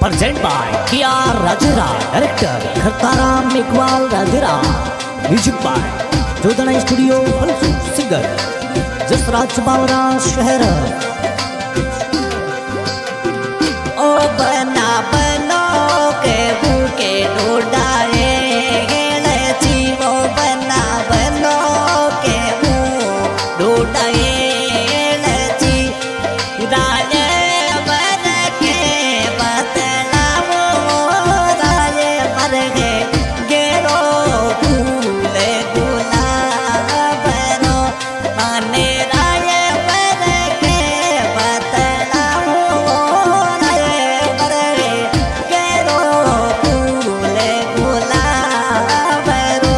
Presented by K.R. Rajara, Director Khartaram Iqbal Rajara, Music by Jodhana Studio, Falsu Singer Jasraj Bawra Shahar. ओ बना बनो के भूखे ढूंढाए जीवो बना बनो के मुँह ढूंढाए राजे बन के बतलाओ राजे मर गए गेरो फूले गुलाब रो आने राजे बन के बतलाओ राजे मर गए गेरो फूले गुलाब रो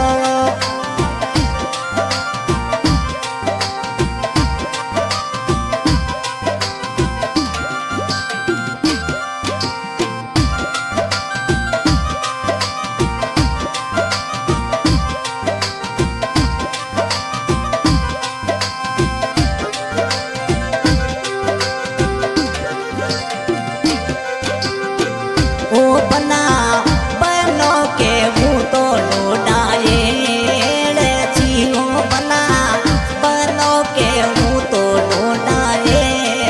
ओ बना बनो के मुँह तो ढूंढाए ओ बना बनो के मुँह तो ढूंढाए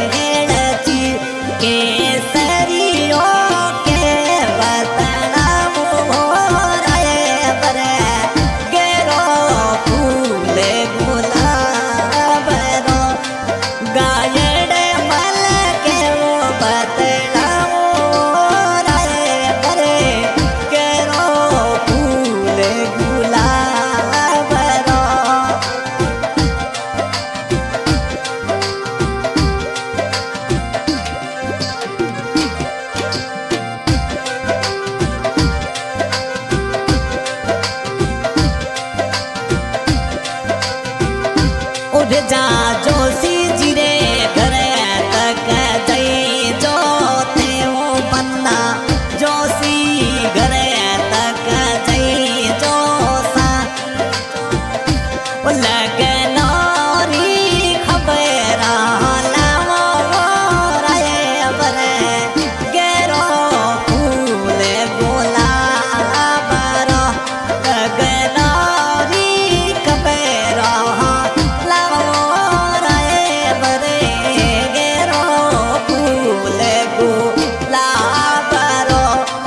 केसरियों के बतलाओ राये बरे गेरो फूले गुलाब रो गायड़ मल के वो बतलाओ राये बरे गेरो फूले गुलाब रो उड़ जा जोशी जिरे घरे तक जई जो थे वो बन्ना जोशी घरे तक जई जो सा लगनौरी खबर लावो राये बरे गेरो फूले गुलाब रो लगनौरी खबर लावो राये बरे गेरो फूले गुलाब रो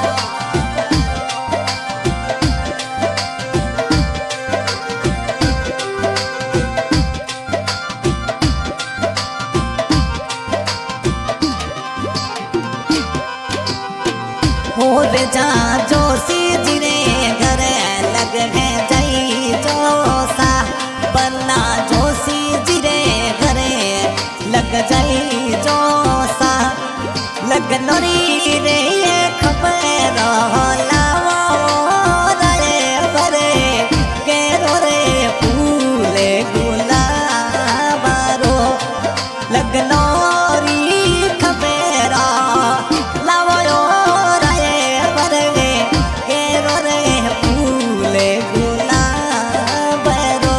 हो रे जा जोशी जिरे घरे लग है जई जो सा बन्ना जोशी जिरे घरे लग जई जो सा लगनोरी रे खबर लावो रे बरे गेरो रे फूले गुलाब रो लगनोरी खबर लावो राये बरे गेरो रे फूले गुलाब रो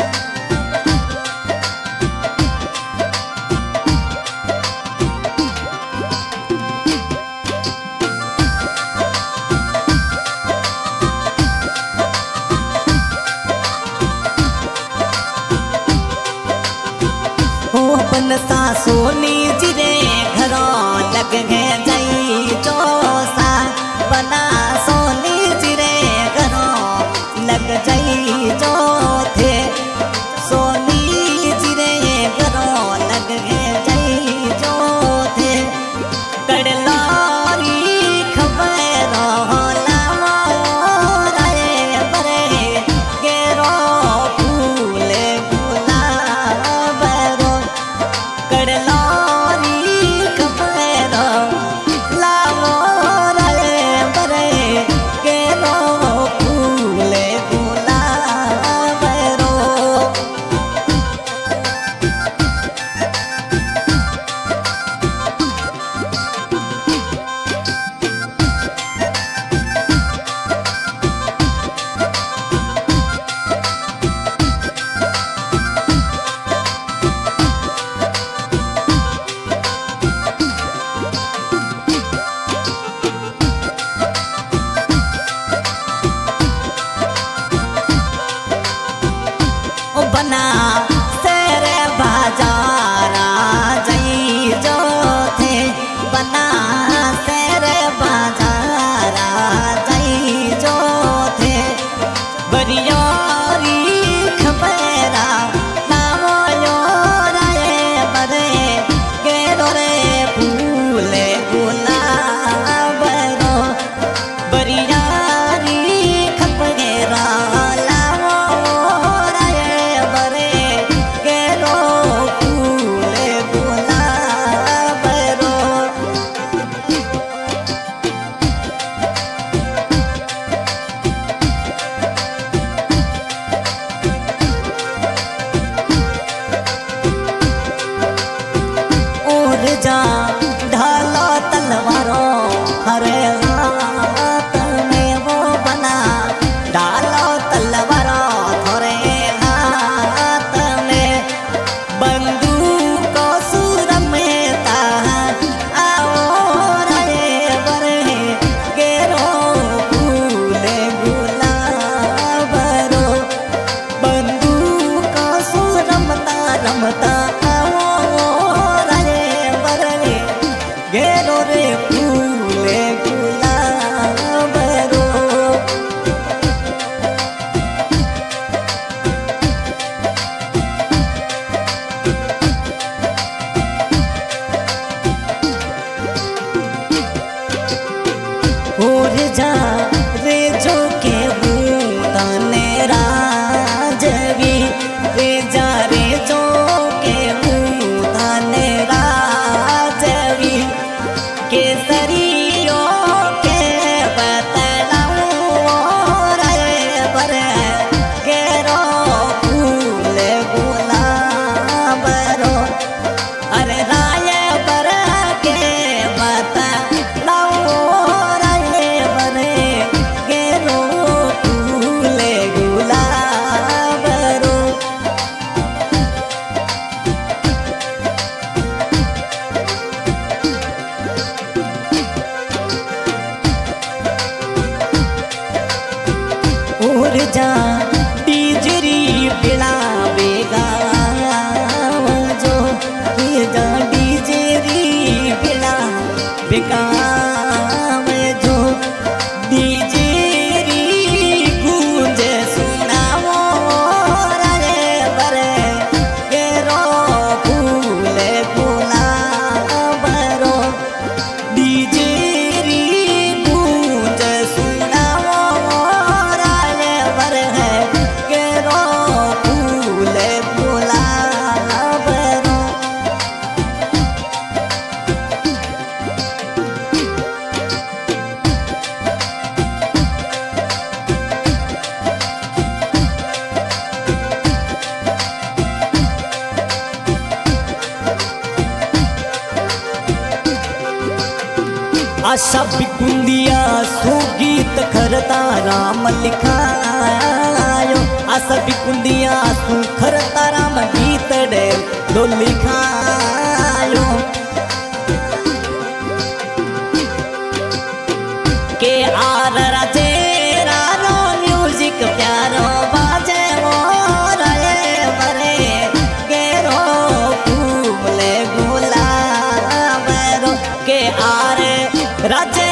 ओ बनसा सोनी जिरे घरों लग गए जई जो सा बना सोनी जिरे घरों लग जई जो थे सोनी जिरे घरों लग गए जई जो थे कड़लारी खबर लावो राये बरे गेरो फूले गुलाब रो कड़लारी खबर लावो राये बरे बना तेरे बाजारा जई जो थे बना तेरे बाजारा जई जो थे बरियारी खबरा नामो यो रे बरे गेरो रे फूले गुलाब रो बरियारी खबरा जा ढालो तलवारों हरे हाथ में वो बना डालो तलवारों थोड़े हाथ में बंदूक को सुर में तार आओ रे बरे गेरो फूले गुलाब रो बंदूक को सुर रमता रमता गेरो रे फूले गुलाब रो और जा रे जो के तने राजवी रे जा रे जो के तने राजवी केसरियों के बतलाऊं रे बरे गेरो फूले गुलाब रो अरे राय बर के बतलाऊं रे बरे गेरो फूले गुलाब रो और जा डीजरी बिला बेगा जो जा डीजरी बिला बेगा जो डीजरी गूंज सुनाओ रे बरे गेरो फूले गुलाब रो डीजरी गूंज सुनाओ गेरो फूले गुलाब रो आशा बिकुंदिया सुगीत खरता राम लिखायो आशा बिकुंदिया सु खरता राम गीत डे दो लिखायो के आर राजे रारो म्यूजिक प्यारो बाजे वो रे बरे गेरो फूले गुलाब रो के आर राजे